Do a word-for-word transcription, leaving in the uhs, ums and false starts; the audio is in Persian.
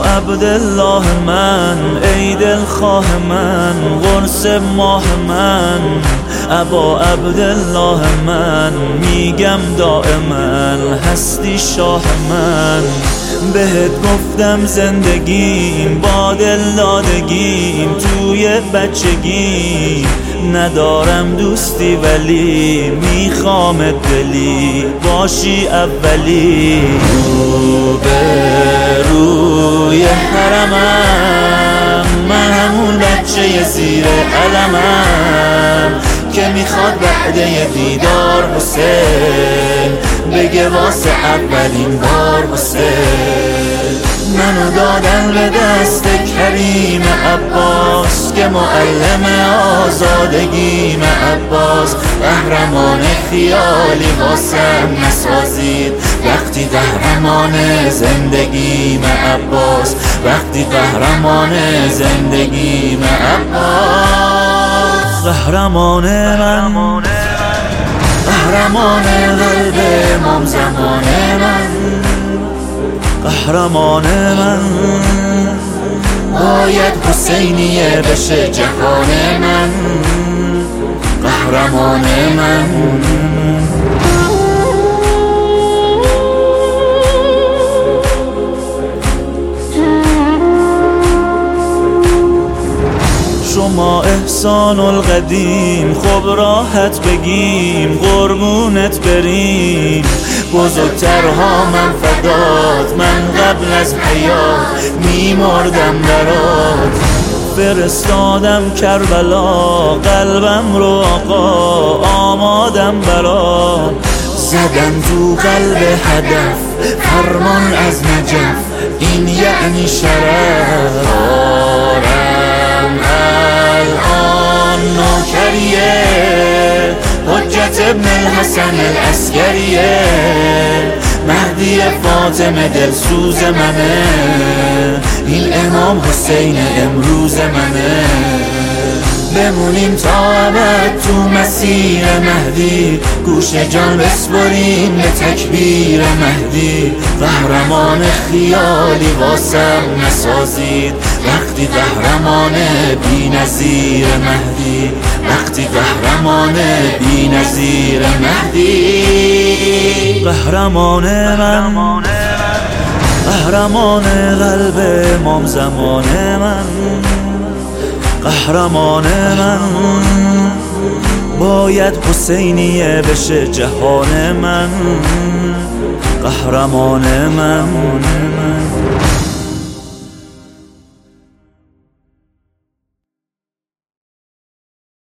ابا عبدالله من، ای دلخواه من، قرص ماه من، ابا عبدالله من، میگم دائما هستی شاه من. بهت گفتم زندگیم با دل دادگیم توی بچگی، ندارم دوستی ولی میخوامت دلی باشی اولی. رو به روی حرمم، من همون بچه زیر علمم که میخواد بعد یه دیدار حسین بگه واسه اولین بار حسین. منو دادن به دست کریم عباس که معلم آزادگیم عباس. قهرمان خیالی واسم نسازید وقتی قهرمان زندگیم عباس، وقتی قهرمان زندگیم عباس. قهرمان من، قهرمان قلب امام زمان من، قهرمان من، باید حسینیه بشه جهان من، قهرمان من. شما احسان القدیم خب راحت بگیم قربونت بریم، بزرگترها من فدات، من قبل از حیات میمردم برات. فرستادم کربلا قلبم رو آقا آمادم برات. زدم تو قلب هدف فرمان از نجف، این یعنی شرف. آرم الان نوکریه حجت ابن الحسن العسکریه، مهدی فاطمه دلسوز منه، این امام حسین امروز منه. بمونیم تا ابد تو مسیر مهدی، گوش جان بسپریم به تکبیر مهدی. قهرمان خیالی واسم نسازید وقتی قهرمان بی نظیر مهدی، وقتی قهرمان بی نظیر مهدی. قهرمان من، قهرمان قلب امام زمان من، قهرمان من، باید حسینیه بشه جهان من، قهرمان من.